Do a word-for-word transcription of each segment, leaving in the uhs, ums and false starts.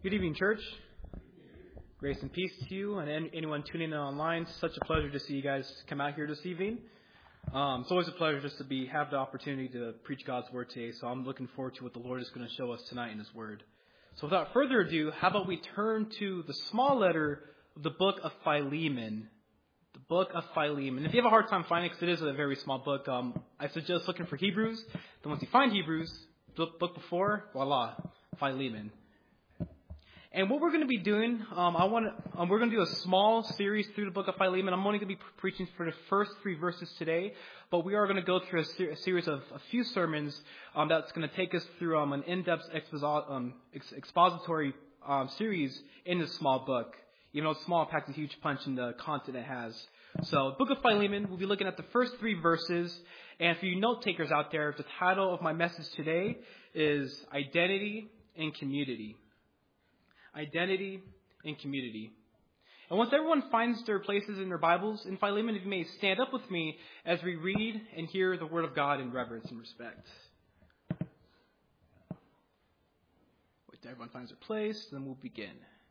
Good evening, church. Grace and peace to you and anyone tuning in online. Such a pleasure to see you guys come out here this evening. Um, it's always a pleasure just to be have the opportunity to preach God's word today. So I'm looking forward to what the Lord is going to show us tonight in His word. So without further ado, how about we turn to the small letter of the book of Philemon. The book of Philemon. If you have a hard time finding it, because it is a very small book, um, I suggest looking for Hebrews. Then once you find Hebrews, the book before, voila, Philemon. And what we're going to be doing, um, I want to, um, we're going to do a small series through the book of Philemon. I'm only going to be preaching for the first three verses today, but we are going to go through a, ser- a series of a few sermons um, that's going to take us through um, an in-depth exposi- um, ex- expository um, series in this small book. Even though it's small, it packs a huge punch in the content it has. So, the book of Philemon, we'll be looking at the first three verses. And for you note takers out there, the title of my message today is Identity and Community. Identity and community. And once everyone finds their places in their Bibles in Philemon, if you may stand up with me as we read and hear the Word of God in reverence and respect. Wait till everyone finds their place, then we'll begin.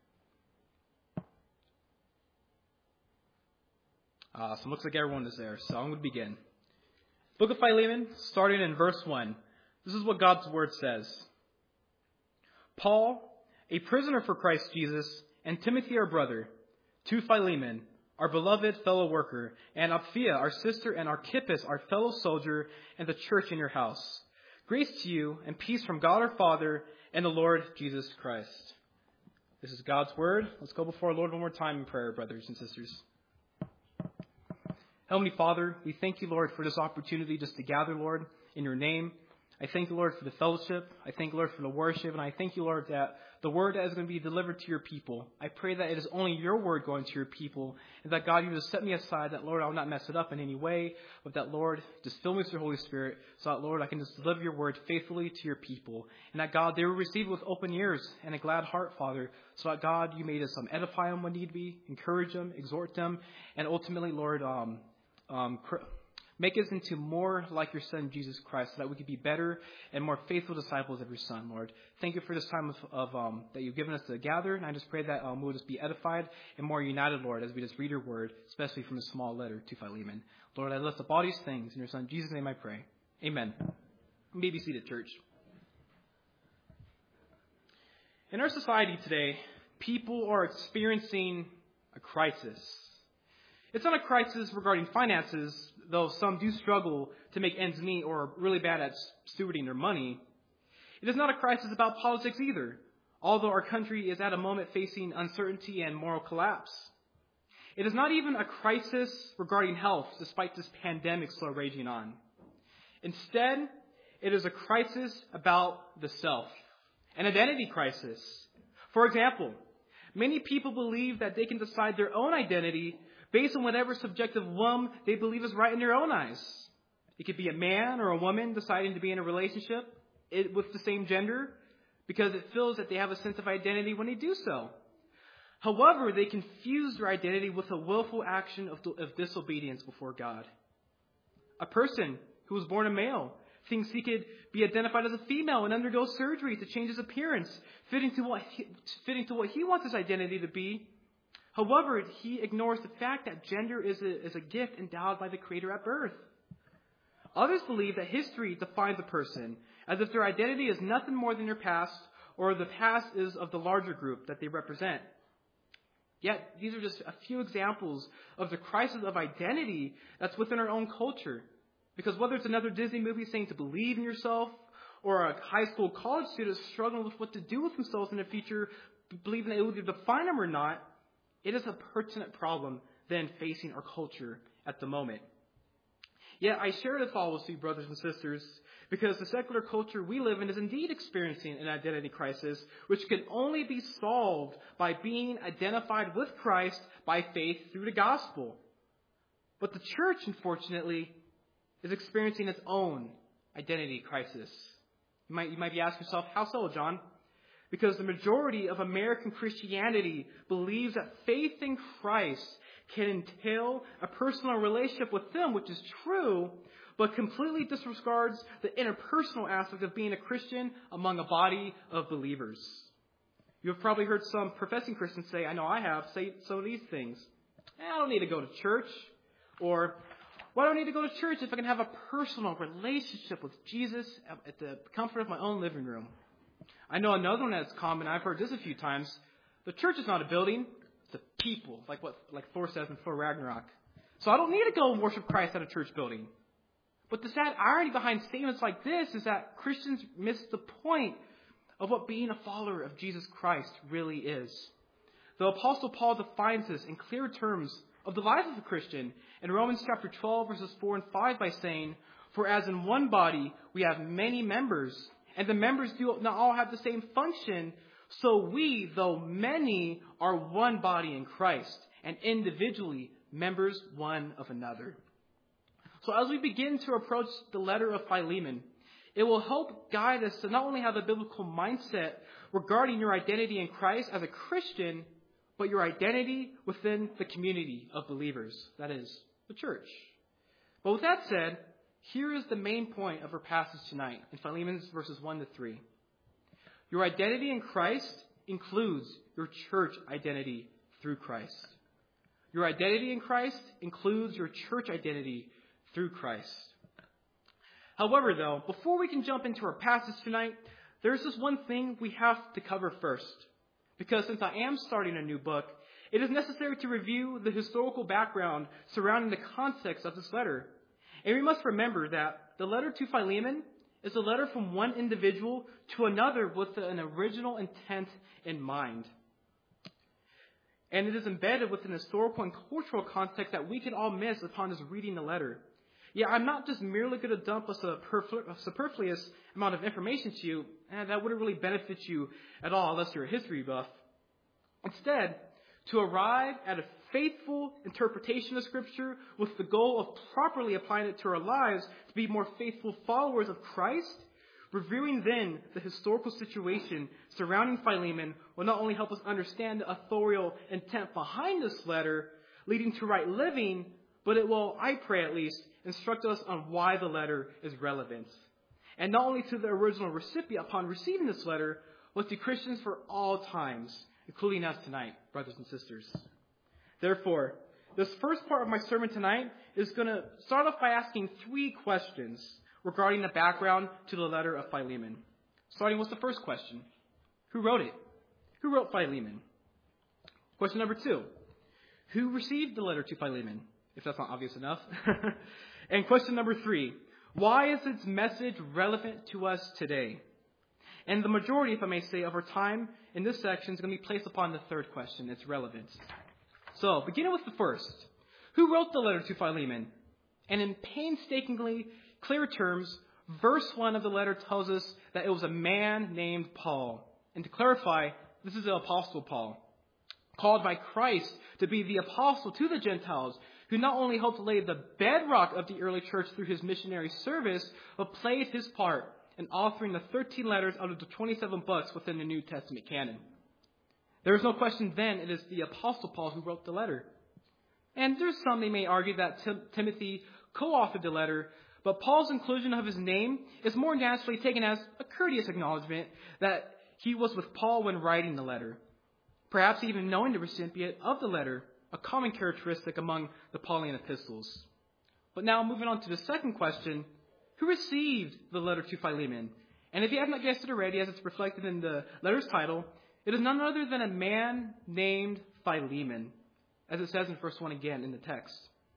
Uh, so it looks like everyone is there, so I'm going to begin. Book of Philemon, starting in verse one. This is what God's Word says. Paul, a prisoner for Christ Jesus, and Timothy our brother, to Philemon, our beloved fellow worker, and Apphia our sister, and Archippus our fellow soldier, and the church in your house. Grace to you, and peace from God our Father, and the Lord Jesus Christ. This is God's word. Let's go before our Lord one more time in prayer, brothers and sisters. Heavenly Father, we thank you, Lord, for this opportunity just to gather, Lord, in your name. I thank you, Lord, for the fellowship. I thank you, Lord, for the worship. And I thank you, Lord, that the word that is going to be delivered to your people, I pray that it is only your word going to your people. And that, God, you just set me aside, that, Lord, I will not mess it up in any way. But that, Lord, just fill me with your Holy Spirit so that, Lord, I can just deliver your word faithfully to your people. And that, God, they will receive it with open ears and a glad heart, Father. So that, God, you may just um, edify them when need be, encourage them, exhort them. And ultimately, Lord, um, um, cr- make us into more like your Son, Jesus Christ, so that we could be better and more faithful disciples of your Son, Lord. Thank you for this time of, of um, that you've given us to gather, and I just pray that um, we'll just be edified and more united, Lord, as we just read your word, especially from a small letter to Philemon. Lord, I lift up all these things in your Son, Jesus' name I pray. Amen. You may be seated, church. In our society today, people are experiencing a crisis. It's not a crisis regarding finances, though some do struggle to make ends meet or are really bad at stewarding their money. It is not a crisis about politics either, although our country is at a moment facing uncertainty and moral collapse. It is not even a crisis regarding health, despite this pandemic still raging on. Instead, it is a crisis about the self, an identity crisis. For example, many people believe that they can decide their own identity based on whatever subjective whim they believe is right in their own eyes. It could be a man or a woman deciding to be in a relationship with the same gender because it feels that they have a sense of identity when they do so. However, they confuse their identity with a willful action of, of disobedience before God. A person who was born a male thinks he could be identified as a female and undergo surgery to change his appearance, fitting to what he, fitting to what he wants his identity to be. However, he ignores the fact that gender is a, is a gift endowed by the Creator at birth. Others believe that history defines a person, as if their identity is nothing more than their past, or the past is of the larger group that they represent. Yet, these are just a few examples of the crisis of identity that's within our own culture. Because whether it's another Disney movie saying to believe in yourself, or a high school college student struggling with what to do with themselves in the future, believing that it will either define them or not, it is a pertinent problem then facing our culture at the moment. Yet I share this all with you, brothers and sisters, because the secular culture we live in is indeed experiencing an identity crisis, which can only be solved by being identified with Christ by faith through the gospel. But the church, unfortunately, is experiencing its own identity crisis. You might, you might be asking yourself, how so, John? Because the majority of American Christianity believes that faith in Christ can entail a personal relationship with Him, which is true, but completely disregards the interpersonal aspect of being a Christian among a body of believers. You've probably heard some professing Christians say, I know I have, say some of these things. Eh, I don't need to go to church. Or, why do I need to go to church if I can have a personal relationship with Jesus at the comfort of my own living room? I know another one that's common, I've heard this a few times. The church is not a building, it's a people, like what like Thor says in Thor Ragnarok. So I don't need to go and worship Christ at a church building. But the sad irony behind statements like this is that Christians miss the point of what being a follower of Jesus Christ really is. The Apostle Paul defines this in clear terms of the life of a Christian in Romans chapter twelve, verses four and five by saying, For as in one body we have many members, and the members do not all have the same function, so we, though many, are one body in Christ, and individually members one of another. So as we begin to approach the letter of Philemon, it will help guide us to not only have a biblical mindset regarding your identity in Christ as a Christian, but your identity within the community of believers, that is, the church. But with that said, here is the main point of our passage tonight in Philemon's verses one to three. Your identity in Christ includes your church identity through Christ. Your identity in Christ includes your church identity through Christ. However, though, before we can jump into our passage tonight, there's this one thing we have to cover first. Because since I am starting a new book, it is necessary to review the historical background surrounding the context of this letter. And we must remember that the letter to Philemon is a letter from one individual to another with an original intent in mind. And it is embedded with an historical and cultural context that we can all miss upon just reading the letter. Yeah, I'm not just merely going to dump a superfluous amount of information to you, and that wouldn't really benefit you at all unless you're a history buff. Instead, to arrive at a faithful interpretation of Scripture with the goal of properly applying it to our lives to be more faithful followers of Christ, reviewing then the historical situation surrounding Philemon will not only help us understand the authorial intent behind this letter, leading to right living, but it will, I pray at least, instruct us on why the letter is relevant. And not only to the original recipient upon receiving this letter, but to Christians for all times, including us tonight, brothers and sisters. Therefore, this first part of my sermon tonight is going to start off by asking three questions regarding the background to the letter of Philemon. Starting with the first question. Who wrote it? Who wrote Philemon? Question number two. Who received the letter to Philemon? If that's not obvious enough. And question number three. Why is its message relevant to us today? And the majority, if I may say, of our time in this section is going to be placed upon the third question, its relevance. So, beginning with the first. Who wrote the letter to Philemon? And in painstakingly clear terms, verse one of the letter tells us that it was a man named Paul. And to clarify, this is the Apostle Paul, called by Christ to be the apostle to the Gentiles, who not only helped lay the bedrock of the early church through his missionary service, but played his part in authoring the thirteen letters out of the twenty-seven books within the New Testament canon. There is no question then it is the Apostle Paul who wrote the letter. And there's some they may argue that Tim- Timothy co-authored the letter, but Paul's inclusion of his name is more naturally taken as a courteous acknowledgement that he was with Paul when writing the letter. Perhaps even knowing the recipient of the letter, a common characteristic among the Pauline epistles. But now moving on to the second question, who received the letter to Philemon? And if you have not guessed it already, as it's reflected in the letter's title, it is none other than a man named Philemon, as it says in verse one again in the text.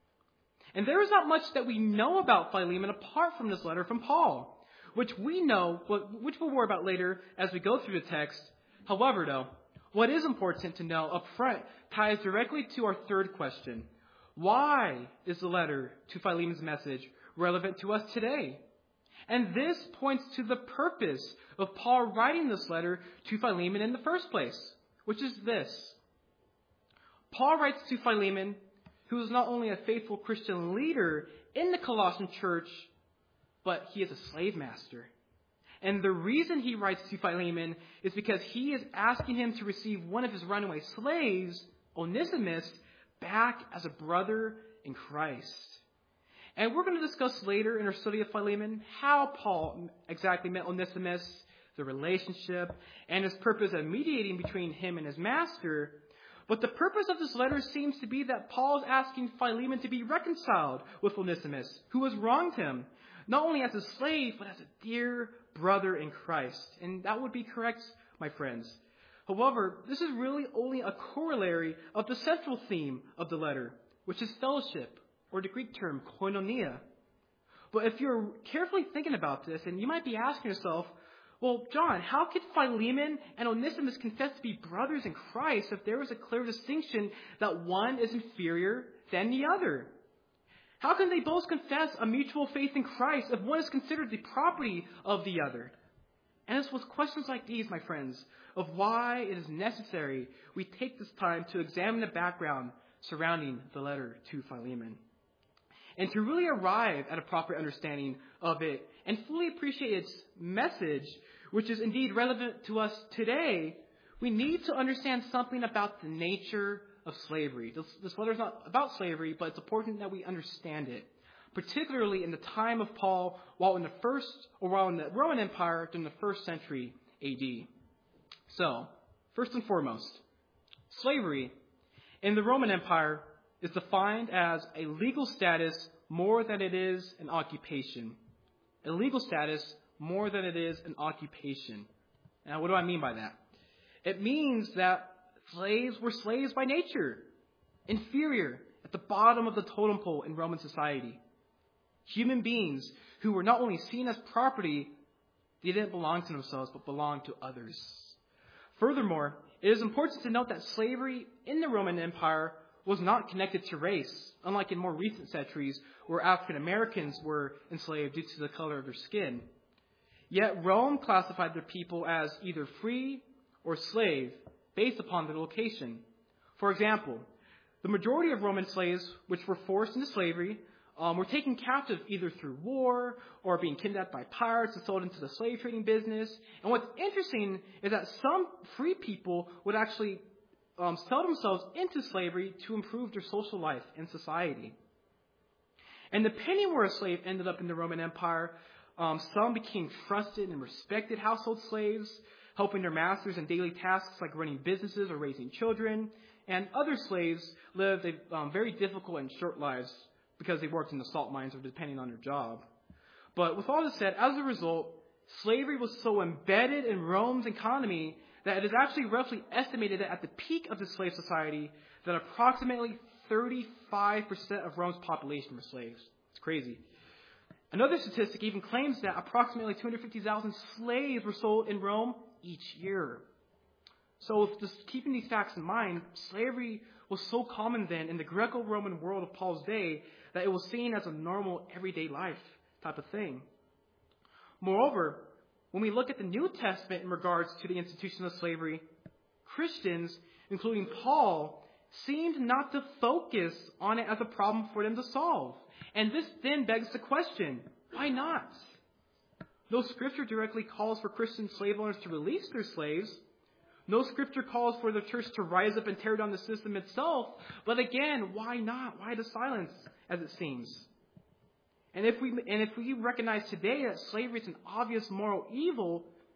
And there is not much that we know about Philemon apart from this letter from Paul, which we know, which we'll worry about later as we go through the text. However, though, what is important to know up front ties directly to our third question. Why is the letter to Philemon's message relevant to us today? And this points to the purpose of Paul writing this letter to Philemon in the first place, which is this. Paul writes to Philemon, who is not only a faithful Christian leader in the Colossian church, but he is a slave master. And the reason he writes to Philemon is because he is asking him to receive one of his runaway slaves, Onesimus, back as a brother in Christ. And we're going to discuss later in our study of Philemon how Paul exactly met Onesimus, the relationship, and his purpose of mediating between him and his master. But the purpose of this letter seems to be that Paul is asking Philemon to be reconciled with Onesimus, who has wronged him, not only as a slave, but as a dear brother in Christ. And that would be correct, my friends. However, this is really only a corollary of the central theme of the letter, which is fellowship, or the Greek term koinonia. But if you're carefully thinking about this, and you might be asking yourself, well, John, how could Philemon and Onesimus confess to be brothers in Christ if there was a clear distinction that one is inferior than the other? How can they both confess a mutual faith in Christ if one is considered the property of the other? And it's with questions like these, my friends, of why it is necessary we take this time to examine the background surrounding the letter to Philemon. And to really arrive at a proper understanding of it and fully appreciate its message, which is indeed relevant to us today, we need to understand something about the nature of slavery. This, this letter is not about slavery, but it's important that we understand it, particularly in the time of Paul, while in the first, or while in the Roman Empire during the first century A D. So, first and foremost, slavery in the Roman Empire is defined as a legal status more than it is an occupation. A legal status more than it is an occupation. Now, what do I mean by that? It means that slaves were slaves by nature, inferior, at the bottom of the totem pole in Roman society. Human beings who were not only seen as property, they didn't belong to themselves, but belonged to others. Furthermore, it is important to note that slavery in the Roman Empire was not connected to race, unlike in more recent centuries where African Americans were enslaved due to the color of their skin. Yet Rome classified their people as either free or slave based upon their location. For example, the majority of Roman slaves which were forced into slavery um, were taken captive either through war or being kidnapped by pirates and sold into the slave trading business. And what's interesting is that some free people would actually Um, sell themselves into slavery to improve their social life in society. And depending where a slave ended up in the Roman Empire, um, some became trusted and respected household slaves, helping their masters in daily tasks like running businesses or raising children. And other slaves lived a, um, very difficult and short lives because they worked in the salt mines or depending on their job. But with all this said, as a result, slavery was so embedded in Rome's economy that it is actually roughly estimated that at the peak of the slave society, that approximately thirty-five percent of Rome's population were slaves. It's crazy. Another statistic even claims that approximately two hundred fifty thousand slaves were sold in Rome each year. So just keeping these facts in mind, slavery was so common then in the Greco-Roman world of Paul's day that it was seen as a normal everyday life type of thing. Moreover, when we look at the New Testament in regards to the institution of slavery, Christians, including Paul, seemed not to focus on it as a problem for them to solve. And this then begs the question, why not? No scripture directly calls for Christian slave owners to release their slaves. No scripture calls for the church to rise up and tear down the system itself. But again, why not? Why the silence, as it seems? And if we and if we recognize today that slavery is an obvious moral evil,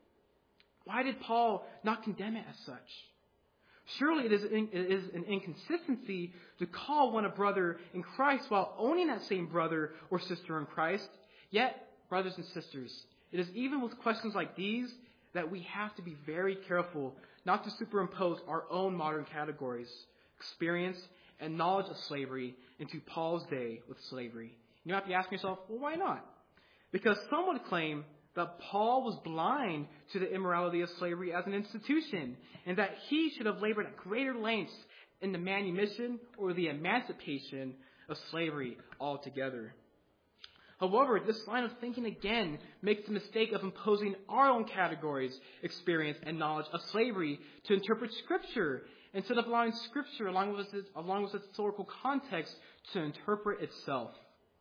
why did Paul not condemn it as such? Surely it is, it is an inconsistency to call one a brother in Christ while owning that same brother or sister in Christ. Yet, brothers and sisters, it is even with questions like these that we have to be very careful not to superimpose our own modern categories, experience, and knowledge of slavery into Paul's day with slavery. You have to ask yourself, well, why not? Because some would claim that Paul was blind to the immorality of slavery as an institution, and that he should have labored at greater lengths in the manumission or the emancipation of slavery altogether. However, this line of thinking again makes the mistake of imposing our own categories, experience, and knowledge of slavery to interpret Scripture, instead of allowing Scripture, along with its, along with its historical context, to interpret itself.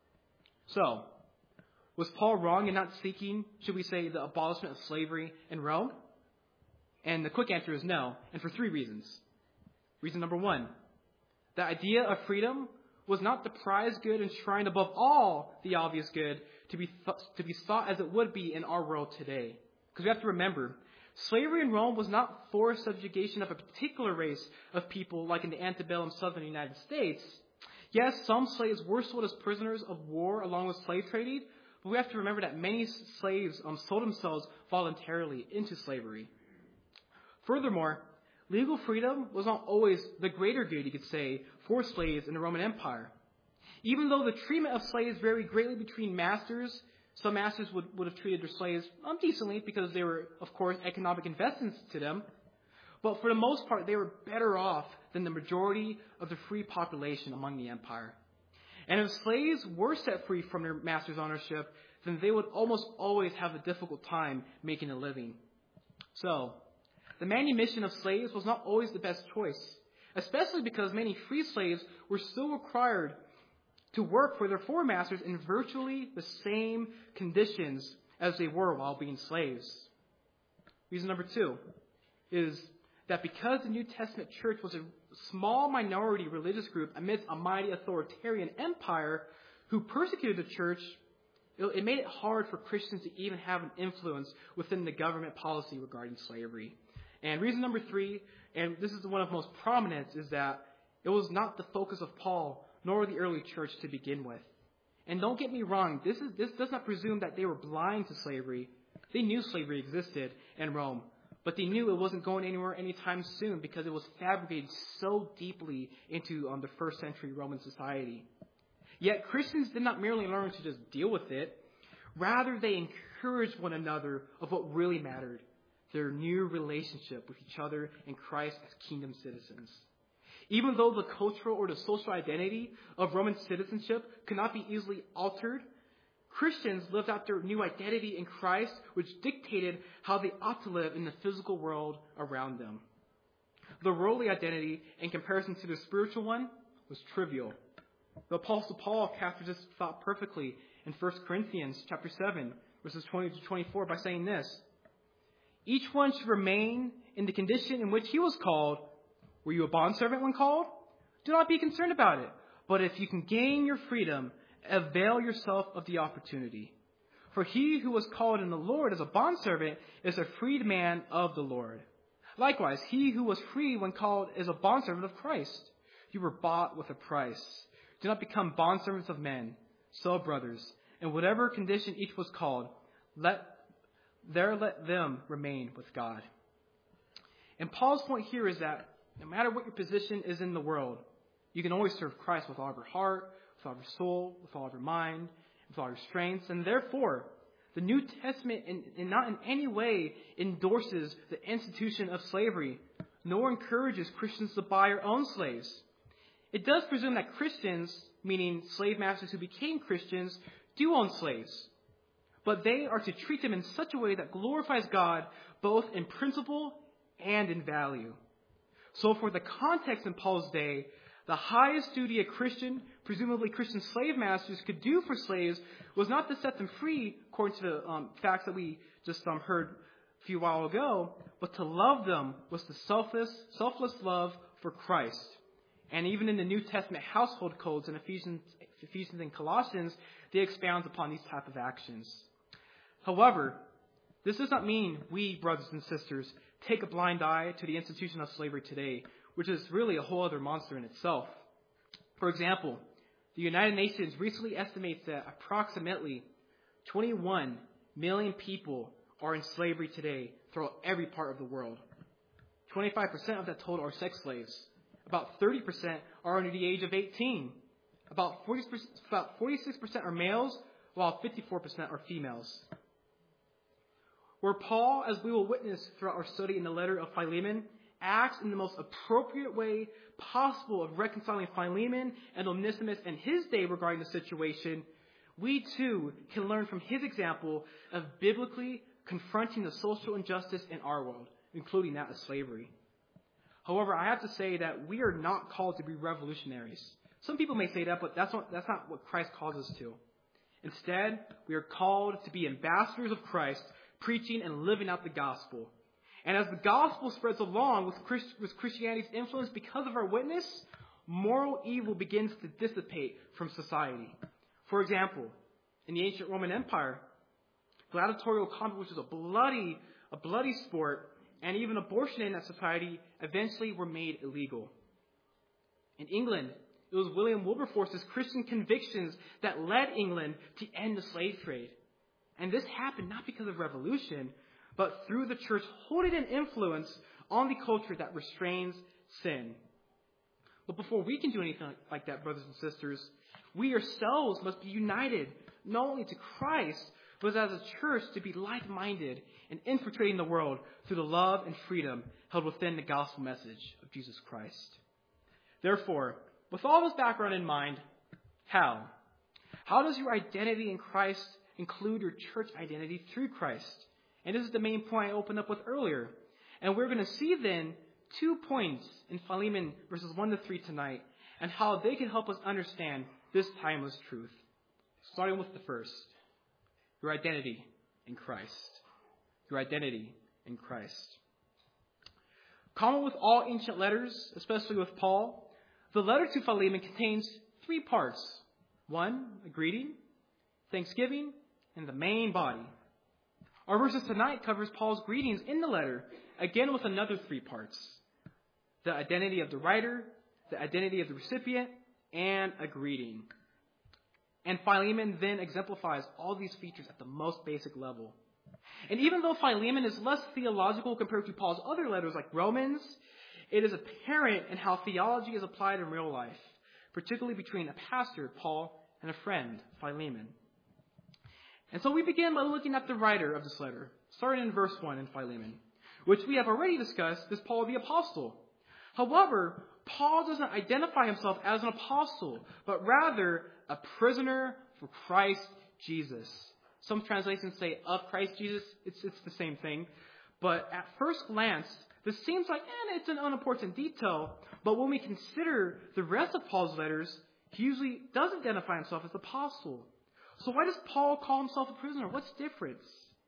So, was Paul wrong in not seeking, should we say, the abolishment of slavery in Rome? And the quick answer is no, and for three reasons. Reason number one, the idea of freedom was not the prized good enshrined above all the obvious good to be th- to be sought as it would be in our world today. Because we have to remember, slavery in Rome was not forced subjugation of a particular race of people like in the antebellum southern United States. Yes, some slaves were sold as prisoners of war along with slave trading, but we have to remember that many slaves um, sold themselves voluntarily into slavery. Furthermore, legal freedom was not always the greater good, you could say, for slaves in the Roman Empire. Even though the treatment of slaves varied greatly between masters, some masters would, would have treated their slaves um, decently because they were, of course, economic investments to them. But for the most part, they were better off than the majority of the free population among the empire. And if slaves were set free from their master's ownership, then they would almost always have a difficult time making a living. So, the manumission of slaves was not always the best choice, especially because many free slaves were still required to work for their former masters in virtually the same conditions as they were while being slaves. Reason number two is that because the New Testament church was a small minority religious group amidst a mighty authoritarian empire who persecuted the church, it made it hard for Christians to even have an influence within the government policy regarding slavery. And reason number three, and this is the one of most prominent, is that it was not the focus of Paul nor the early church to begin with. And don't get me wrong, this is this does not presume that they were blind to slavery. They knew slavery existed in Rome, but they knew it wasn't going anywhere anytime soon because it was fabricated so deeply into um, the first century Roman society. Yet Christians did not merely learn to just deal with it. Rather, they encouraged one another of what really mattered, their new relationship with each other in Christ as kingdom citizens. Even though the cultural or the social identity of Roman citizenship could not be easily altered, Christians lived out their new identity in Christ, which dictated how they ought to live in the physical world around them. The worldly identity, in comparison to the spiritual one, was trivial. The Apostle Paul captured this thought perfectly in First Corinthians chapter seven, verses twenty to twenty-four, by saying this: "Each one should remain in the condition in which he was called. Were you a bondservant when called? Do not be concerned about it. But if you can gain your freedom, avail yourself of the opportunity. For he who was called in the Lord as a bondservant is a freed man of the Lord. Likewise, he who was free when called is a bondservant of Christ. You were bought with a price. Do not become bondservants of men. So, brothers, in whatever condition each was called, let there let them remain with God." And Paul's point here is that no matter what your position is in the world, you can always serve Christ with all of your heart, with all of your soul, with all of your mind, with all your strengths. And therefore, the New Testament in, in not in any way endorses the institution of slavery, nor encourages Christians to buy or own slaves. It does presume that Christians, meaning slave masters who became Christians, do own slaves. But they are to treat them in such a way that glorifies God both in principle and in value. So for the context in Paul's day, the highest duty a Christian, presumably Christian slave masters, could do for slaves was not to set them free, according to the um, facts that we just um, heard a few while ago, but to love them with the selfless, selfless love for Christ. And even in the New Testament household codes in Ephesians, Ephesians and Colossians, they expound upon these type of actions. However, this does not mean we, brothers and sisters, take a blind eye to the institution of slavery today, which is really a whole other monster in itself. For example, the United Nations recently estimates that approximately twenty-one million people are in slavery today throughout every part of the world. twenty-five percent of that total are sex slaves. About thirty percent are under the age of eighteen. About forty-six percent are males, while fifty-four percent are females. Where Paul, as we will witness throughout our study in the letter of Philemon, acts in the most appropriate way possible of reconciling Philemon and Onesimus in his day regarding the situation, we too can learn from his example of biblically confronting the social injustice in our world, including that of slavery. However, I have to say that we are not called to be revolutionaries. Some people may say that, but that's not, that's not what Christ calls us to. Instead, we are called to be ambassadors of Christ, preaching and living out the gospel. And as the gospel spreads along with, Christ, with Christianity's influence because of our witness, moral evil begins to dissipate from society. For example, in the ancient Roman Empire, gladiatorial combat, which was a bloody, a bloody sport, and even abortion in that society eventually were made illegal. In England, it was William Wilberforce's Christian convictions that led England to end the slave trade. And this happened not because of revolution, but through the church holding an influence on the culture that restrains sin. But before we can do anything like that, brothers and sisters, we ourselves must be united, not only to Christ, but as a church to be like-minded and infiltrating the world through the love and freedom held within the gospel message of Jesus Christ. Therefore, with all this background in mind, how? How does your identity in Christ include your church identity through Christ? And this is the main point I opened up with earlier. And we're going to see then two points in Philemon verses one to three tonight and how they can help us understand this timeless truth. Starting with the first, your identity in Christ. Your identity in Christ. Common with all ancient letters, especially with Paul, the letter to Philemon contains three parts. One, a greeting, thanksgiving, and the main body. Our verses tonight covers Paul's greetings in the letter, again with another three parts. The identity of the writer, the identity of the recipient, and a greeting. And Philemon then exemplifies all these features at the most basic level. And even though Philemon is less theological compared to Paul's other letters like Romans, it is apparent in how theology is applied in real life, particularly between a pastor, Paul, and a friend, Philemon. And so we begin by looking at the writer of this letter, starting in verse one in Philemon, which we have already discussed is Paul the Apostle. However, Paul doesn't identify himself as an apostle, but rather a prisoner for Christ Jesus. Some translations say of Christ Jesus. It's, it's the same thing. But at first glance, this seems like, eh, it's an unimportant detail. But when we consider the rest of Paul's letters, he usually does identify himself as apostle. So why does Paul call himself a prisoner? What's the difference?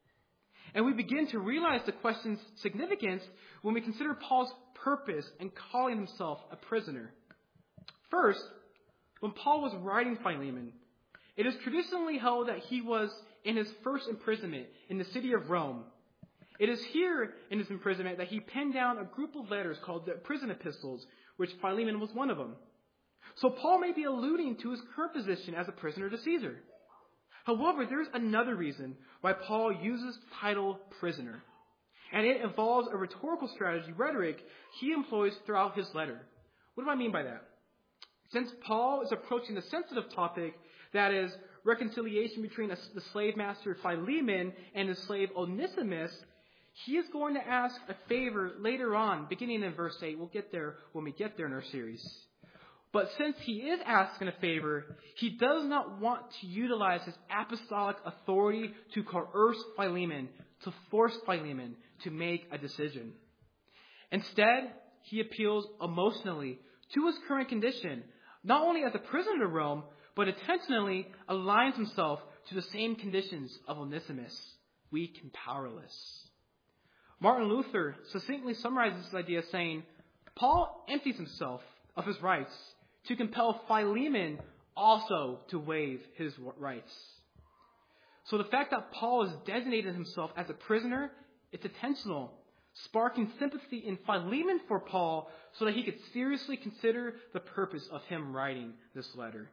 And we begin to realize the question's significance when we consider Paul's purpose in calling himself a prisoner. First, when Paul was writing Philemon, it is traditionally held that he was in his first imprisonment in the city of Rome. It is here in his imprisonment that he penned down a group of letters called the prison epistles, which Philemon was one of them. So Paul may be alluding to his current position as a prisoner to Caesar. However, there's another reason why Paul uses the title prisoner. And it involves a rhetorical strategy, rhetoric, he employs throughout his letter. What do I mean by that? Since Paul is approaching the sensitive topic, that is, reconciliation between a, the slave master Philemon and his slave Onesimus, he is going to ask a favor later on, beginning in verse eight. We'll get there when we get there in our series. But since he is asking a favor, he does not want to utilize his apostolic authority to coerce Philemon, to force Philemon to make a decision. Instead, he appeals emotionally to his current condition, not only as a prisoner to Rome, but intentionally aligns himself to the same conditions of Onesimus, weak and powerless. Martin Luther succinctly summarizes this idea saying, Paul empties himself of his rights to compel Philemon also to waive his rights. So the fact that Paul has designated himself as a prisoner, it's intentional, sparking sympathy in Philemon for Paul so that he could seriously consider the purpose of him writing this letter.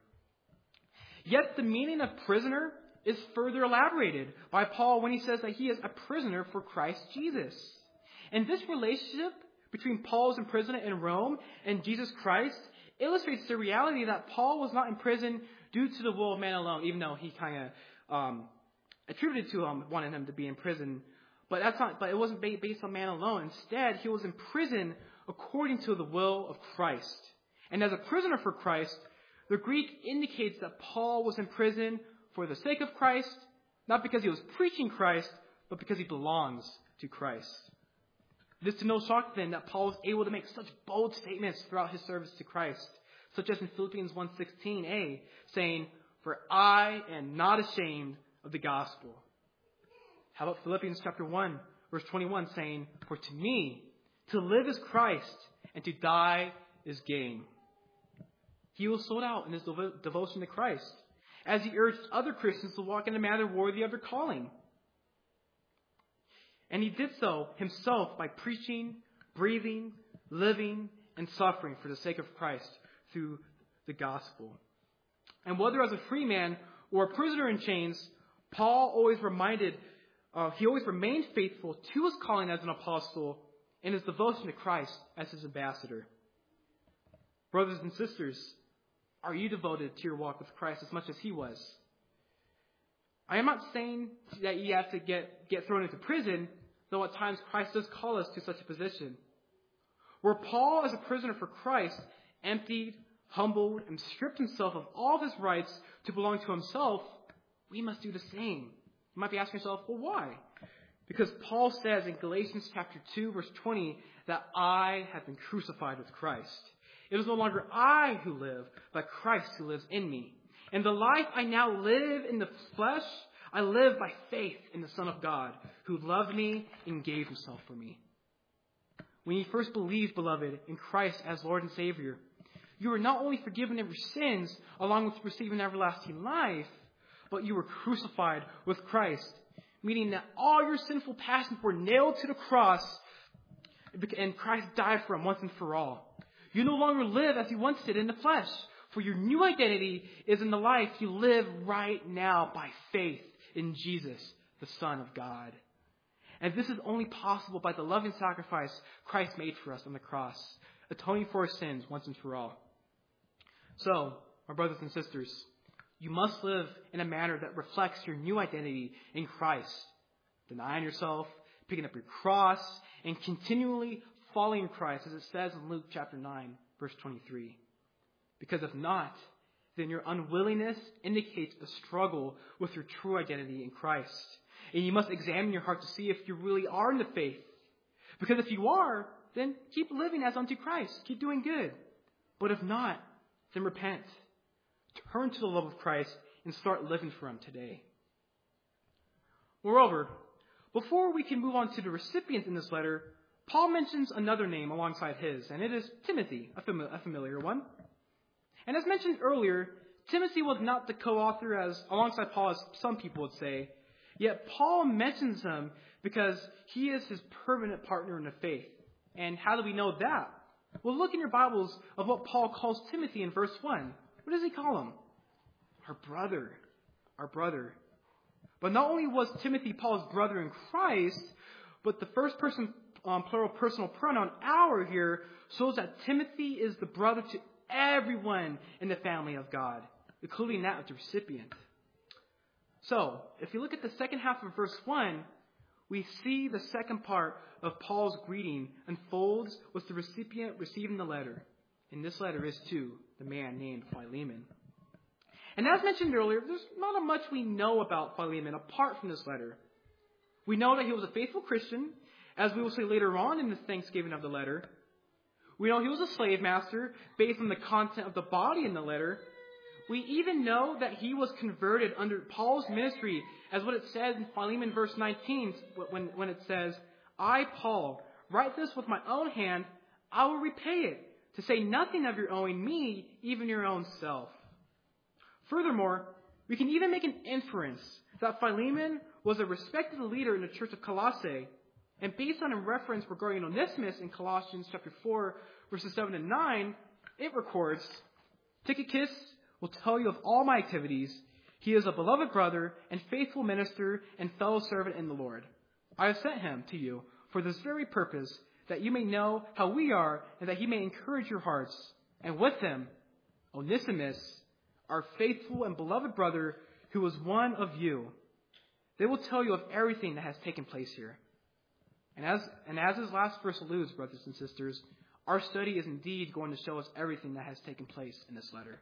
Yet the meaning of prisoner is further elaborated by Paul when he says that he is a prisoner for Christ Jesus. And this relationship between Paul's imprisonment in Rome and Jesus Christ illustrates the reality that Paul was not in prison due to the will of man alone, even though he kind of um, attributed to him wanting him to be in prison. But that's not. But it wasn't based on man alone. Instead, he was in prison according to the will of Christ. And as a prisoner for Christ, the Greek indicates that Paul was in prison for the sake of Christ, not because he was preaching Christ, but because he belongs to Christ. It is to no shock then that Paul was able to make such bold statements throughout his service to Christ, such as in Philippians one sixteen a, saying, "For I am not ashamed of the gospel." How about Philippians chapter one, verse twenty-one, saying, "For to me, to live is Christ, and to die is gain." He was sold out in his devo- devotion to Christ, as he urged other Christians to walk in a manner worthy of their calling. And he did so himself by preaching, breathing, living, and suffering for the sake of Christ through the gospel. And whether as a free man or a prisoner in chains, Paul always reminded, uh, he always remained faithful to his calling as an apostle and his devotion to Christ as his ambassador. Brothers and sisters, are you devoted to your walk with Christ as much as he was? I am not saying that you have to get, get thrown into prison, though at times Christ does call us to such a position. Where Paul, as a prisoner for Christ, emptied, humbled, and stripped himself of all of his rights to belong to himself, we must do the same. You might be asking yourself, well, why? Because Paul says in Galatians chapter two, verse twenty, that I have been crucified with Christ. It is no longer I who live, but Christ who lives in me. And the life I now live in the flesh, I live by faith in the Son of God, who loved me and gave himself for me. When you first believed, beloved, in Christ as Lord and Savior, you were not only forgiven of your sins, along with receiving everlasting life, but you were crucified with Christ, meaning that all your sinful passions were nailed to the cross, and Christ died for them once and for all. You no longer live as you once did in the flesh, for your new identity is in the life you live right now by faith in Jesus, the Son of God. And this is only possible by the loving sacrifice Christ made for us on the cross, atoning for our sins once and for all. So, my brothers and sisters, you must live in a manner that reflects your new identity in Christ, denying yourself, picking up your cross, and continually following Christ, as it says in Luke chapter nine, verse twenty-three. Because if not, then your unwillingness indicates a struggle with your true identity in Christ. And you must examine your heart to see if you really are in the faith. Because if you are, then keep living as unto Christ. Keep doing good. But if not, then repent. Turn to the love of Christ and start living for him today. Moreover, before we can move on to the recipient in this letter, Paul mentions another name alongside his, and it is Timothy, a, fami- a familiar one. And as mentioned earlier, Timothy was not the co-author as alongside Paul, as some people would say. Yet Paul mentions him because he is his permanent partner in the faith. And how do we know that? Well, look in your Bibles of what Paul calls Timothy in verse one. What does he call him? Our brother. Our brother. But not only was Timothy Paul's brother in Christ, but the first person, um, plural personal pronoun, our here, shows that Timothy is the brother to everyone in the family of God, including that of the recipient. So, if you look at the second half of verse one, we see the second part of Paul's greeting unfolds with the recipient receiving the letter. And this letter is to the man named Philemon. And as mentioned earlier, there's not much we know about Philemon apart from this letter. We know that he was a faithful Christian, as we will see later on in the thanksgiving of the letter. We know he was a slave master based on the content of the body in the letter. We even know that he was converted under Paul's ministry, as what it says in Philemon verse nineteen, when, when it says, I, Paul, write this with my own hand, I will repay it, to say nothing of your owing me, even your own self. Furthermore, we can even make an inference that Philemon was a respected leader in the church of Colossae, and based on a reference regarding Onesimus in Colossians chapter four, verses seven and nine, it records, Tychicus will tell you of all my activities. He is a beloved brother and faithful minister and fellow servant in the Lord. I have sent him to you for this very purpose, that you may know how we are and that he may encourage your hearts. And with him, Onesimus, our faithful and beloved brother, who was one of you. They will tell you of everything that has taken place here. And as, and as his last verse alludes, brothers and sisters, our study is indeed going to show us everything that has taken place in this letter.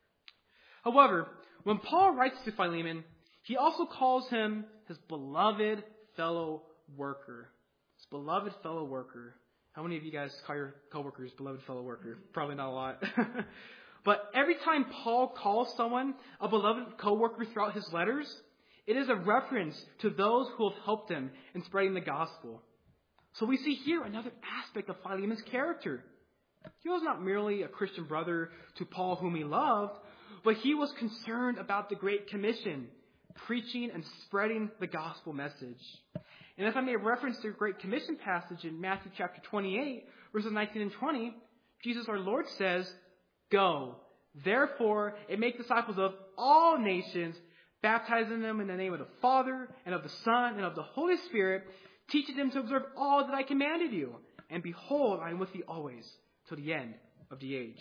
However, when Paul writes to Philemon, he also calls him his beloved fellow worker. His beloved fellow worker. How many of you guys call your coworkers beloved fellow worker? Probably not a lot. But every time Paul calls someone a beloved coworker throughout his letters, it is a reference to those who have helped him in spreading the gospel. So we see here another aspect of Philemon's character. He was not merely a Christian brother to Paul whom he loved, but he was concerned about the Great Commission, preaching and spreading the gospel message. And if I may reference the Great Commission passage in Matthew chapter twenty-eight, verses nineteen and twenty, Jesus our Lord says, "Go, therefore, and make disciples of all nations, baptizing them in the name of the Father, and of the Son, and of the Holy Spirit, teaching them to observe all that I commanded you. And behold, I am with you always, till the end of the age."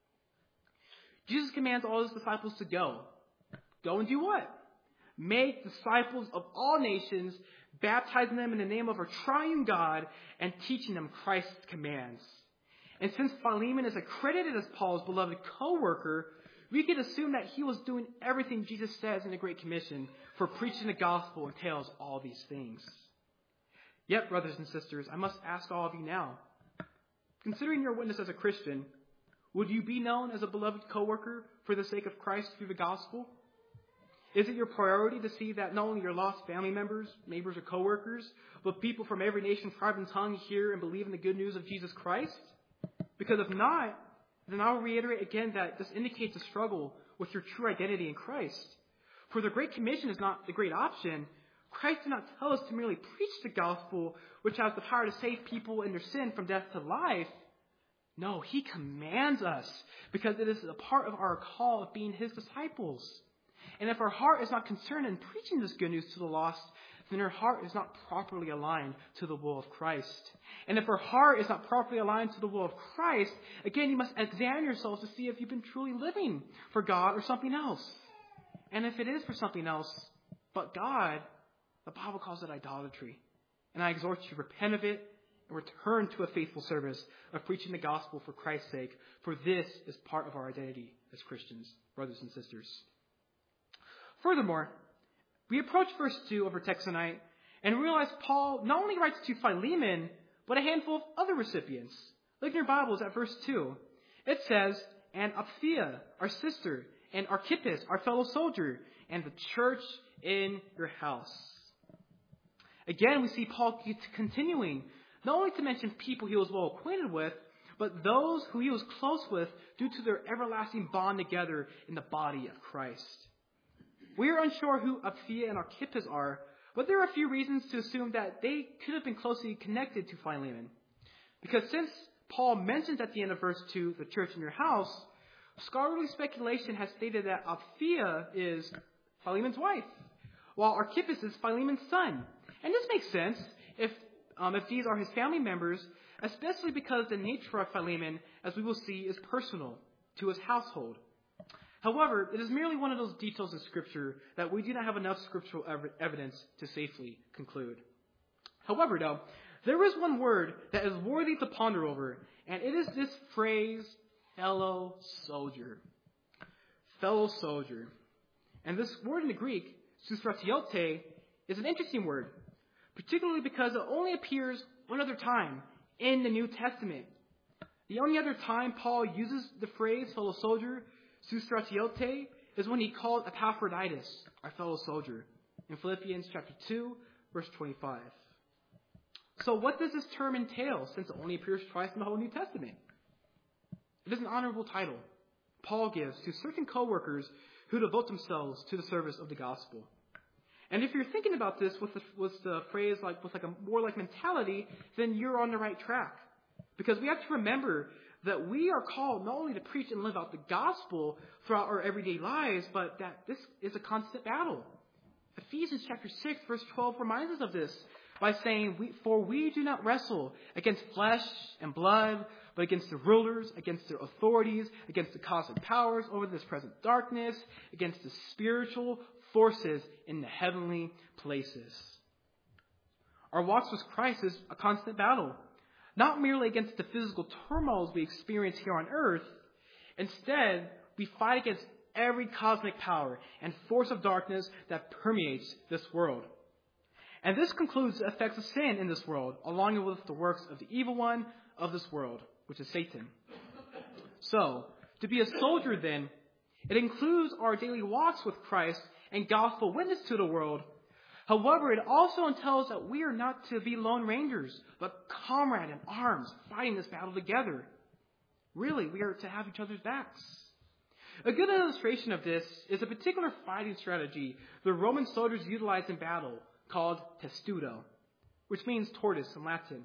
Jesus commands all his disciples to go. Go and do what? Make disciples of all nations, baptizing them in the name of our triune God, and teaching them Christ's commands. And since Philemon is accredited as Paul's beloved co-worker, we can assume that he was doing everything Jesus says in the Great Commission, for preaching the gospel entails all these things. Yet, brothers and sisters, I must ask all of you now, considering your witness as a Christian, would you be known as a beloved co-worker for the sake of Christ through the gospel? Is it your priority to see that not only your lost family members, neighbors, or co-workers, but people from every nation, tribe, and tongue hear and believe in the good news of Jesus Christ? Because if not, then I'll reiterate again that this indicates a struggle with your true identity in Christ. For the Great Commission is not the great option. Christ did not tell us to merely preach the gospel, which has the power to save people in their sin from death to life. No, he commands us, because it is a part of our call of being his disciples. And if our heart is not concerned in preaching this good news to the lost, then our heart is not properly aligned to the will of Christ. And if our heart is not properly aligned to the will of Christ, again, you must examine yourselves to see if you've been truly living for God or something else. And if it is for something else but God, the Bible calls it idolatry. And I exhort you to repent of it and return to a faithful service of preaching the gospel for Christ's sake, for this is part of our identity as Christians, brothers and sisters. Furthermore, we approach verse two of our text tonight and realize Paul not only writes to Philemon, but a handful of other recipients. Look in your Bibles at verse two. It says, "And Apphia, our sister, and Archippus, our fellow soldier, and the church in your house." Again, we see Paul continuing not only to mention people he was well acquainted with, but those who he was close with due to their everlasting bond together in the body of Christ. We are unsure who Apphia and Archippus are, but there are a few reasons to assume that they could have been closely connected to Philemon. Because since Paul mentions at the end of verse two, the church in your house, scholarly speculation has stated that Apphia is Philemon's wife, while Archippus is Philemon's son. And this makes sense if, um, if these are his family members, especially because the nature of Philemon, as we will see, is personal to his household. However, it is merely one of those details in Scripture that we do not have enough scriptural ev- evidence to safely conclude. However, though, there is one word that is worthy to ponder over, and it is this phrase, fellow soldier. Fellow soldier. And this word in the Greek, soustratiote, is an interesting word, particularly because it only appears one other time in the New Testament. The only other time Paul uses the phrase fellow soldier, soustratiote, is when he called Epaphroditus, our fellow soldier, in Philippians chapter two, verse twenty-five. So what does this term entail, since it only appears twice in the whole New Testament? It is an honorable title Paul gives to certain co-workers who devote themselves to the service of the gospel. And if you're thinking about this with the, with the phrase like with like a more like mentality, then you're on the right track. Because we have to remember that we are called not only to preach and live out the gospel throughout our everyday lives, but that this is a constant battle. Ephesians chapter six, verse twelve reminds us of this by saying, we, For we do not wrestle against flesh and blood, but against the rulers, against their authorities, against the cosmic powers over this present darkness, against the spiritual forces in the heavenly places. Our walks with Christ is a constant battle, not merely against the physical turmoils we experience here on earth. Instead, we fight against every cosmic power and force of darkness that permeates this world. And this concludes the effects of sin in this world, along with the works of the evil one of this world, which is Satan. So, to be a soldier then, it includes our daily walks with Christ and gospel witness to the world. However, it also entails that we are not to be lone rangers, but comrade in arms, fighting this battle together. Really, we are to have each other's backs. A good illustration of this is a particular fighting strategy the Roman soldiers utilized in battle called testudo. which means tortoise in Latin.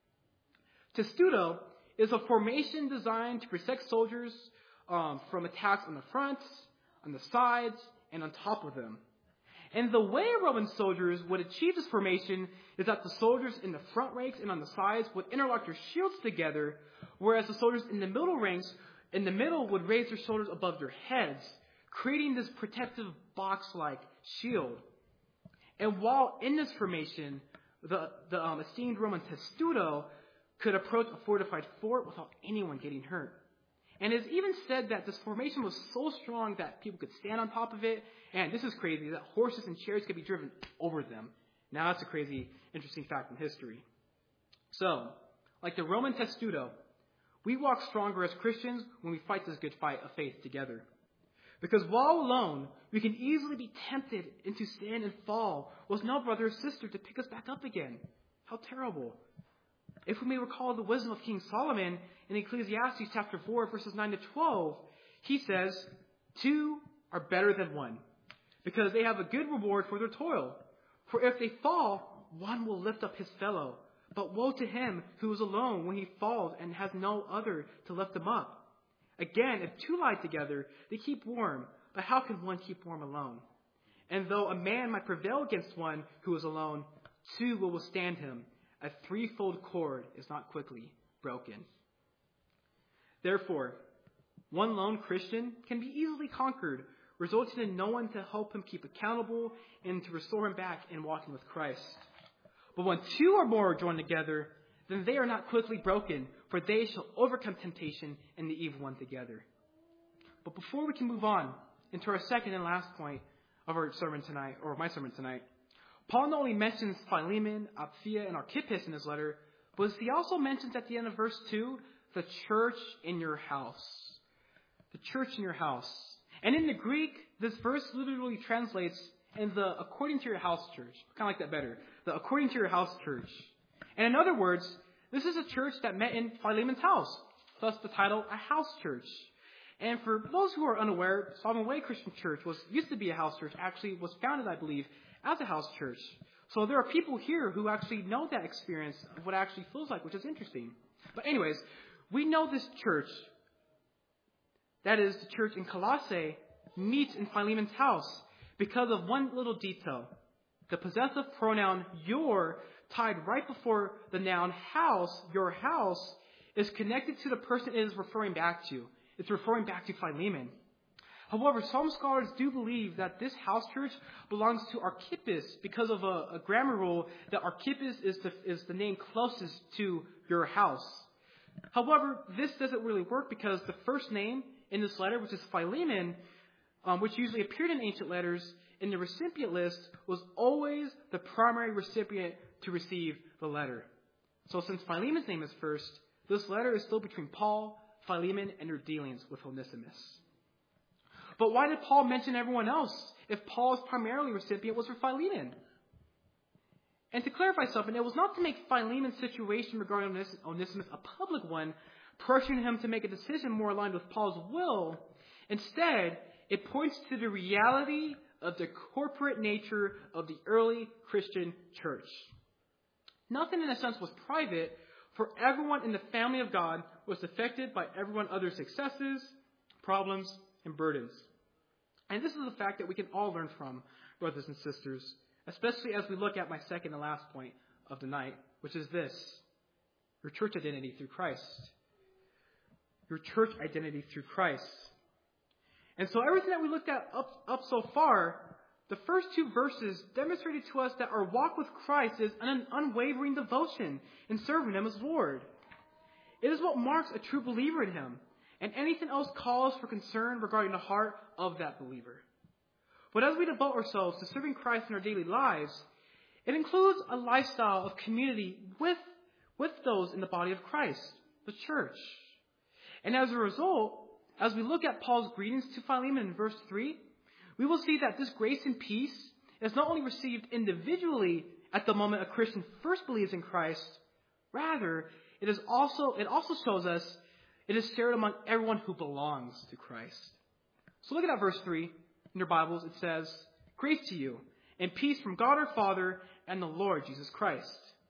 Testudo is a formation designed to protect soldiers um, from attacks on the front, on the sides, and on top of them. And the way Roman soldiers would achieve this formation is that the soldiers in the front ranks and on the sides would interlock their shields together, whereas the soldiers in the middle ranks, in the middle, would raise their shoulders above their heads, creating this protective box-like shield. And while in this formation, the, the um, esteemed Roman testudo could approach a fortified fort without anyone getting hurt. And it's even said that this formation was so strong that people could stand on top of it. And this is crazy, that horses and chariots could be driven over them. Now that's a crazy, interesting fact in history. So, like the Roman testudo, we walk stronger as Christians when we fight this good fight of faith together. Because while alone, we can easily be tempted into sin and fall with no brother or sister to pick us back up again. How terrible. If we may recall the wisdom of King Solomon in Ecclesiastes chapter four, verses nine to twelve, he says, two are better than one, because they have a good reward for their toil. For if they fall, one will lift up his fellow. But woe to him who is alone when he falls and has no other to lift him up. Again, if two lie together, they keep warm. But how can one keep warm alone? And though a man might prevail against one who is alone, two will withstand him. A threefold cord is not quickly broken. Therefore, one lone Christian can be easily conquered, resulting in no one to help him keep accountable and to restore him back in walking with Christ. But when two or more are joined together, then they are not quickly broken, for they shall overcome temptation and the evil one together. But before we can move on into our second and last point of our sermon tonight, or my sermon tonight, Paul not only mentions Philemon, Apphia, and Archippus in his letter, but he also mentions at the end of verse two, the church in your house. The church in your house. And in the Greek, this verse literally translates in the according to your house church. I kind of like that better. The according to your house church. And in other words, this is a church that met in Philemon's house. Thus the title, a house church. And for those who are unaware, Sovereign Way Christian Church was used to be a house church. Actually was founded, I believe, as a house church. So there are people here who actually know that experience of what it actually feels like, which is interesting. But anyways, we know this church, that is the church in Colossae, meets in Philemon's house because of one little detail. The possessive pronoun your, tied right before the noun house, your house, is connected to the person it is referring back to. It's referring back to Philemon. However, some scholars do believe that this house church belongs to Archippus because of a, a grammar rule that Archippus is the, is the name closest to your house. However, this doesn't really work because the first name in this letter, which is Philemon, um, which usually appeared in ancient letters, in the recipient list was always the primary recipient to receive the letter. So since Philemon's name is first, this letter is still between Paul, Philemon, and their dealings with Onesimus. But why did Paul mention everyone else if Paul's primary recipient was for Philemon? And to clarify something, it was not to make Philemon's situation regarding Onesimus a public one, pressuring him to make a decision more aligned with Paul's will. Instead, it points to the reality of the corporate nature of the early Christian church. Nothing in a sense was private, for everyone in the family of God was affected by everyone other's successes, problems, and burdens. And this is a fact that we can all learn from, brothers and sisters, especially as we look at my second and last point of the night, which is this: your church identity through Christ. Your church identity through Christ. And so everything that we looked at up, up so far, the first two verses demonstrated to us that our walk with Christ is an unwavering devotion in serving Him as Lord. It is what marks a true believer in Him, and anything else calls for concern regarding the heart of that believer. But as we devote ourselves to serving Christ in our daily lives, it includes a lifestyle of community with, with those in the body of Christ, the church. And as a result, as we look at Paul's greetings to Philemon in verse three, we will see that this grace and peace is not only received individually at the moment a Christian first believes in Christ, rather, it is also it also shows us it is shared among everyone who belongs to Christ. So look at that verse three in your Bibles. It says, "Grace to you and peace from God our Father and the Lord Jesus Christ."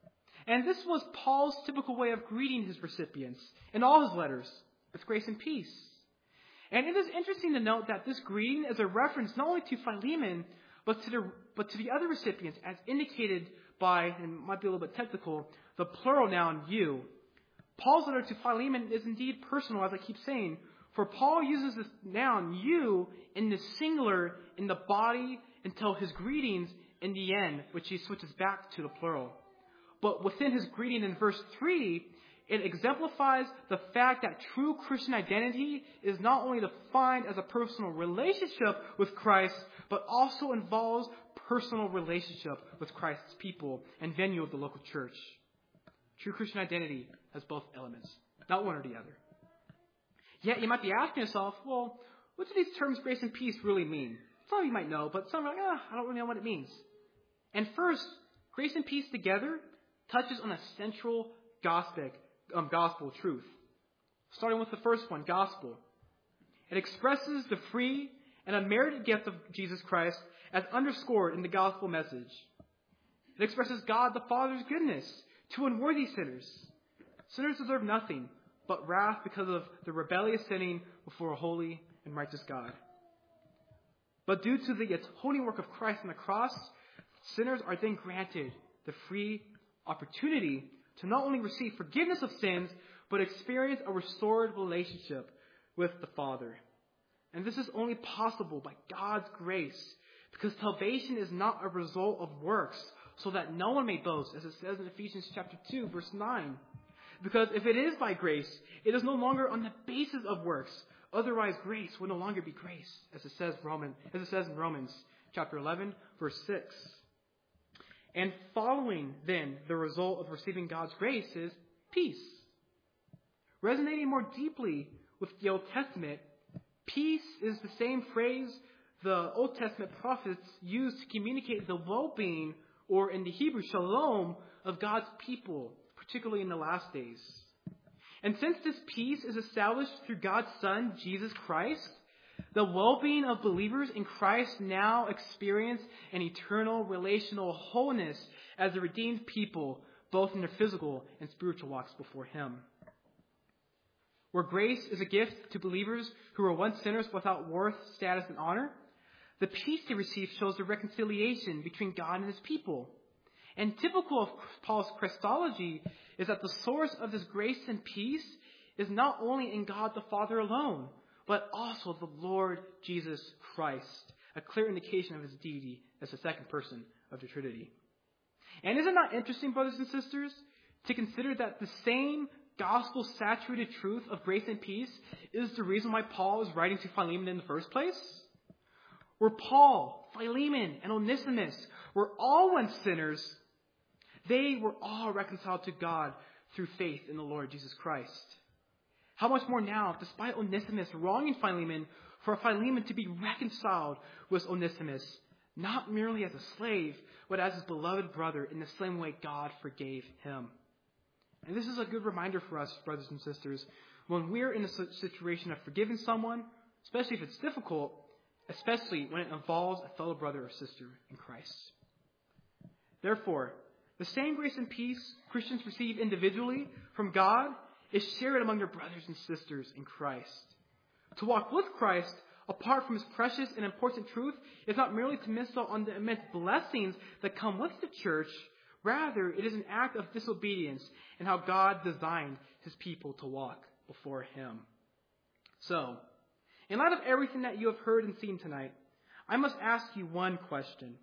And this was Paul's typical way of greeting his recipients in all his letters, with grace and peace. And it is interesting to note that this greeting is a reference not only to Philemon, but to the, but to the other recipients, as indicated by, and might be a little bit technical, the plural noun you. Paul's letter to Philemon is indeed personal, as I keep saying, for Paul uses this noun you in the singular in the body until his greetings in the end, which he switches back to the plural. But within his greeting in verse three, it exemplifies the fact that true Christian identity is not only defined as a personal relationship with Christ, but also involves personal relationship with Christ's people and venue of the local church. True Christian identity has both elements, not one or the other. Yet you might be asking yourself, well, what do these terms grace and peace really mean? Some of you might know, but some are like, ah, I don't really know what it means. And first, grace and peace together touches on a central gospel, um, gospel truth. Starting with the first one, gospel. It expresses the free and unmerited gift of Jesus Christ as underscored in the gospel message. It expresses God the Father's goodness to unworthy sinners. Sinners deserve nothing but wrath because of the rebellious sinning before a holy and righteous God. But due to the atoning work of Christ on the cross, sinners are then granted the free opportunity to not only receive forgiveness of sins, but experience a restored relationship with the Father. And this is only possible by God's grace, because salvation is not a result of works, so that no one may boast, as it says in Ephesians chapter two, verse nine. Because if it is by grace, it is no longer on the basis of works. Otherwise, grace will no longer be grace, as it says Roman, as it says in Romans chapter eleven, verse six. And following then the result of receiving God's grace is peace. Resonating more deeply with the Old Testament, peace is the same phrase the Old Testament prophets used to communicate the well-being, or in the Hebrew, shalom, of God's people, particularly in the last days. And since this peace is established through God's Son, Jesus Christ, the well-being of believers in Christ now experience an eternal relational wholeness as a redeemed people, both in their physical and spiritual walks before Him. Where grace is a gift to believers who were once sinners without worth, status, and honor, the peace they receive shows the reconciliation between God and His people. And typical of Paul's Christology is that the source of this grace and peace is not only in God the Father alone, but also the Lord Jesus Christ, a clear indication of His deity as the second person of the Trinity. And is it not interesting, brothers and sisters, to consider that the same gospel-saturated truth of grace and peace is the reason why Paul is writing to Philemon in the first place? Where Paul, Philemon, and Onesimus were all once sinners, they were all reconciled to God through faith in the Lord Jesus Christ. How much more now, despite Onesimus wronging Philemon, for Philemon to be reconciled with Onesimus, not merely as a slave, but as his beloved brother in the same way God forgave him. And this is a good reminder for us, brothers and sisters, when we're in a situation of forgiving someone, especially if it's difficult, especially when it involves a fellow brother or sister in Christ. Therefore, the same grace and peace Christians receive individually from God is shared among their brothers and sisters in Christ. To walk with Christ, apart from His precious and important truth, is not merely to miss out on the immense blessings that come with the church. Rather, it is an act of disobedience in how God designed His people to walk before Him. So, in light of everything that you have heard and seen tonight, I must ask you one question.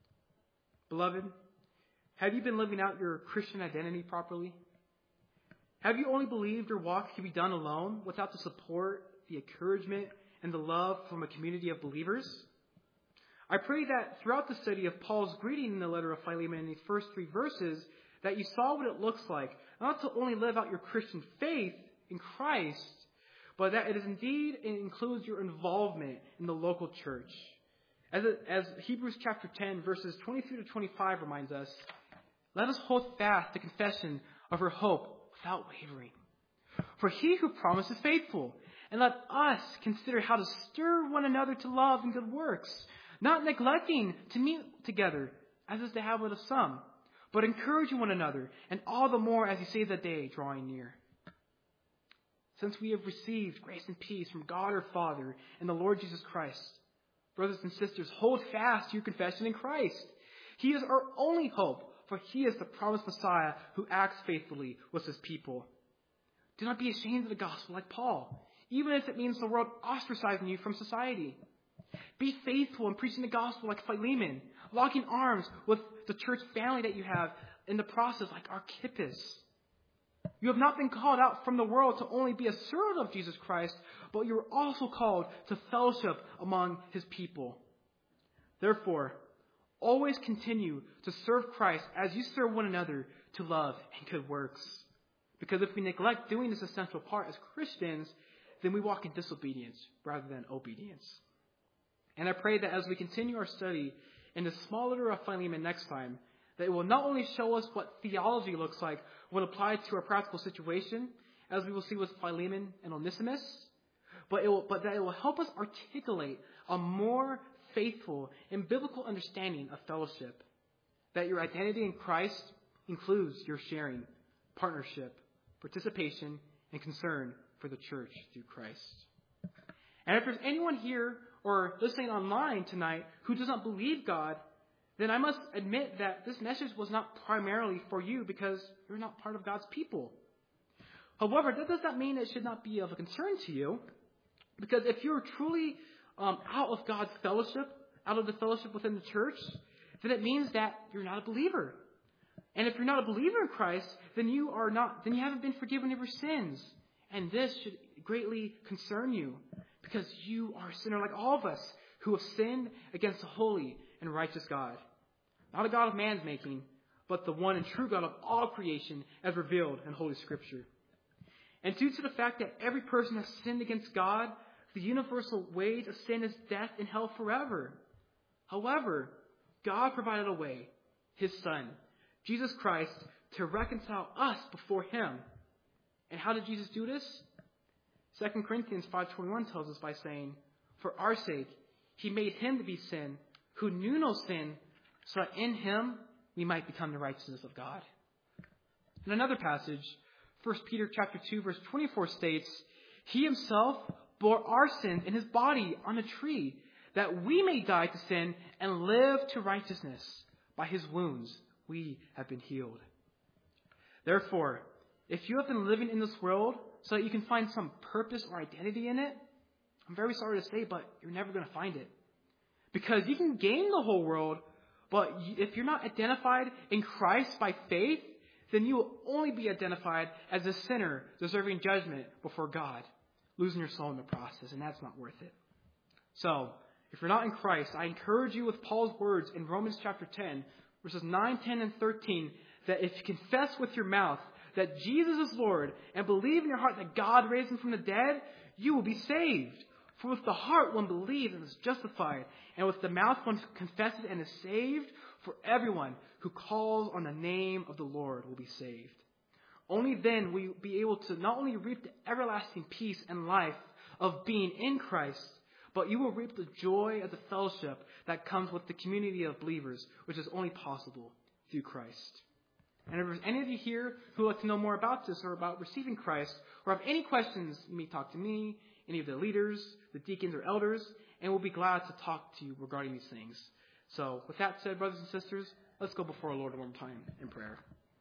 Beloved, have you been living out your Christian identity properly? Have you only believed your walk can be done alone without the support, the encouragement, and the love from a community of believers? I pray that throughout the study of Paul's greeting in the letter of Philemon in these first three verses, that you saw what it looks like, not to only live out your Christian faith in Christ, but that it is indeed, it includes your involvement in the local church. As, it, as Hebrews chapter ten, verses twenty-three to twenty-five reminds us, let us hold fast the confession of our hope without wavering. For He who promised is faithful, and let us consider how to stir one another to love and good works, not neglecting to meet together, as is the habit of some, but encouraging one another, and all the more as you see the day drawing near. Since we have received grace and peace from God our Father and the Lord Jesus Christ, brothers and sisters, hold fast to your confession in Christ. He is our only hope, for he is the promised Messiah who acts faithfully with his people. Do not be ashamed of the gospel like Paul, even if it means the world ostracizing you from society. Be faithful in preaching the gospel like Philemon, locking arms with the church family that you have in the process like Archippus. You have not been called out from the world to only be a servant of Jesus Christ, but you are also called to fellowship among his people. Therefore, always continue to serve Christ as you serve one another to love and good works. Because if we neglect doing this essential part as Christians, then we walk in disobedience rather than obedience. And I pray that as we continue our study in the small letter of Philemon next time, that it will not only show us what theology looks like when applied to our practical situation, as we will see with Philemon and Onesimus, but, it will, but that it will help us articulate a more faithful and biblical understanding of fellowship. That your identity in Christ includes your sharing, partnership, participation, and concern for the church through Christ. And if there's anyone here or listening online tonight who does not believe God, then I must admit that this message was not primarily for you because you're not part of God's people. However, that does not mean it should not be of a concern to you, because if you're truly um, out of God's fellowship, out of the fellowship within the church, then it means that you're not a believer. And if you're not a believer in Christ, then you are not, then you haven't been forgiven of your sins. And this should greatly concern you, because you are a sinner like all of us who have sinned against a holy and righteous God. Not a God of man's making, but the one and true God of all creation as revealed in Holy Scripture. And due to the fact that every person has sinned against God, the universal wage of sin is death and hell forever. However, God provided a way, his Son, Jesus Christ, to reconcile us before him. And how did Jesus do this? Second Corinthians five twenty-one tells us by saying, "For our sake, he made him to be sin, who knew no sin, so that in him we might become the righteousness of God." In another passage, First Peter chapter two, verse twenty-four states, "He himself bore our sins in his body on a tree, that we may die to sin and live to righteousness. By his wounds we have been healed." Therefore, if you have been living in this world so that you can find some purpose or identity in it, I'm very sorry to say, but you're never going to find it. Because you can gain the whole world, but if you're not identified in Christ by faith, then you will only be identified as a sinner deserving judgment before God, losing your soul in the process, and that's not worth it. So, if you're not in Christ, I encourage you with Paul's words in Romans chapter ten, verses nine, ten, and thirteen, that if you confess with your mouth that Jesus is Lord and believe in your heart that God raised him from the dead, you will be saved. For with the heart one believes and is justified, and with the mouth one confesses and is saved. For everyone who calls on the name of the Lord will be saved. Only then will you be able to not only reap the everlasting peace and life of being in Christ, but you will reap the joy of the fellowship that comes with the community of believers, which is only possible through Christ. And if there's any of you here who would like to know more about this or about receiving Christ, or have any questions, you may talk to me, any of the leaders, the deacons or elders, and we'll be glad to talk to you regarding these things. So, with that said, brothers and sisters, let's go before our Lord one more time in prayer.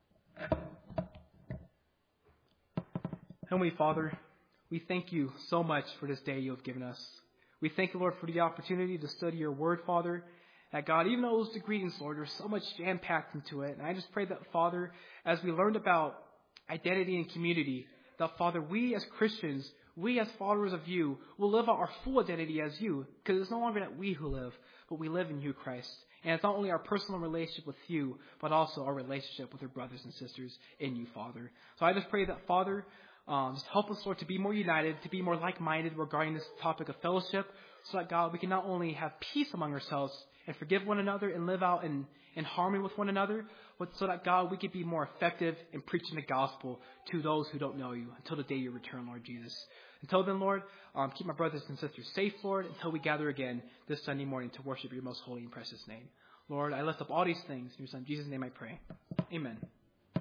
Heavenly Father, we thank you so much for this day you have given us. We thank you, Lord, for the opportunity to study your word, Father. That God, even though it was the greetings, Lord, there's so much jam-packed into it. And I just pray that, Father, as we learned about identity and community, that, Father, we as Christians, we as followers of you, will live out our full identity as you. Because it's no longer that we who live, but we live in you, Christ. And it's not only our personal relationship with you, but also our relationship with our brothers and sisters in you, Father. So I just pray that, Father, um, just help us, Lord, to be more united, to be more like-minded regarding this topic of fellowship, so that, God, we can not only have peace among ourselves and forgive one another and live out in, in harmony with one another, but so that, God, we could be more effective in preaching the gospel to those who don't know you until the day you return, Lord Jesus. Until then, Lord, um, keep my brothers and sisters safe, Lord, until we gather again this Sunday morning to worship your most holy and precious name. Lord, I lift up all these things. In your Son, Jesus' name I pray. Amen.